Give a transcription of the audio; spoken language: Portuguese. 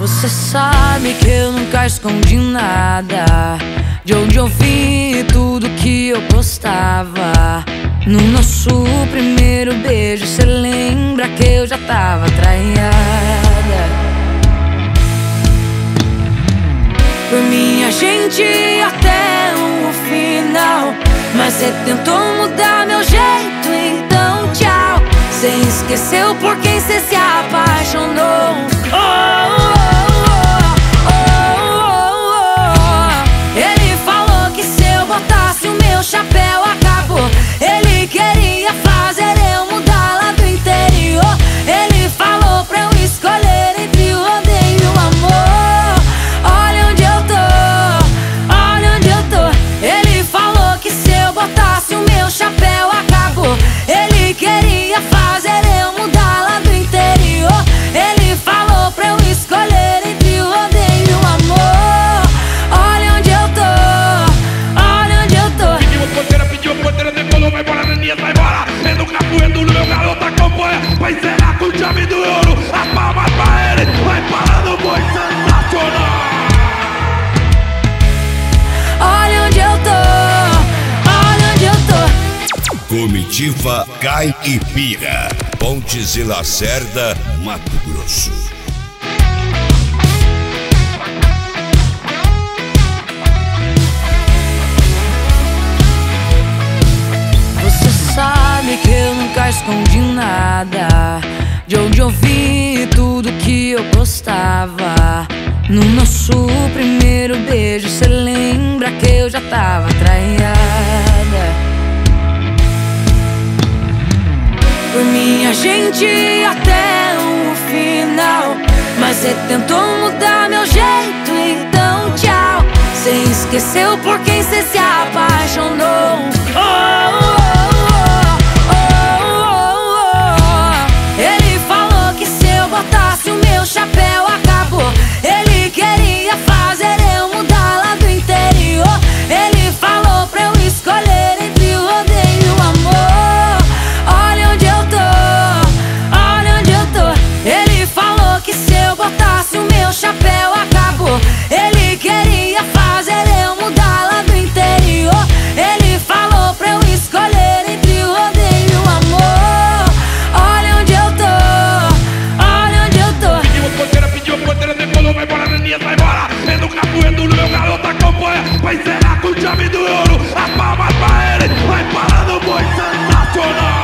Você sabe que eu nunca escondi nada, de onde eu vi tudo que eu postava. No nosso primeiro beijo, cê lembra que eu já tava traiada? Por mim a gente ia até o final, mas cê tentou mudar meu jeito, então tchau. Cê esqueceu por quem cê se apaixonou. Ele falou que se eu botasse o meu chapéu acabou. Ele queria fazer eu mudar lá do interior. Ele falou pra eu escolher entre o odeio e o amor. Olha onde eu tô, olha onde eu tô. Ele falou que se eu botasse o meu chapéu acabou. Ele queria fazer eu mudar lá do interior. Ele falou pra eu escolher entre o odeio e o amor. Olha onde eu tô, olha onde eu tô. Pediu porteira, decolou, vai embora, Neninha, vai embora. É no capoeiro, no meu garoto acompanha. Vai encerrar com chave do ouro. As palmas pra ele, vai parando, boi sensacional. Olha onde eu tô, olha onde eu tô. Comitiva Caipira, Pontes e Lacerda, Mato Grosso. Você sabe que eu nunca escondi nada, de onde eu vi tudo que eu postava. No nosso primeiro beijo, cê lembra que eu já tava traiada? Por mim a gente ia até o final, mas cê tentou mudar meu jeito, então tchau. Cê esqueceu por quem cê se apaixonou. Ele falou que se eu botasse o meu chapéu acabou. Ele queria fazer eu mudar lá do interior. Ele falou pra eu escolher entre o odeio e o amor. Olha onde eu tô, olha onde eu tô. Ele falou que se eu botasse o meu chapéu acabou. Ele queria fazer eu mudar lá do interior. Ele falou pra eu escolher entre o odeio e o amor. Olha onde eu tô, olha onde eu tô. Pediu porteira, decolou, vai embora, Neninha, vai embora. É no capoeiro, no meu garoto acompanha. Vai encerrar com chave do ouro. As palmas pra ele, vai parando, boi sensacional.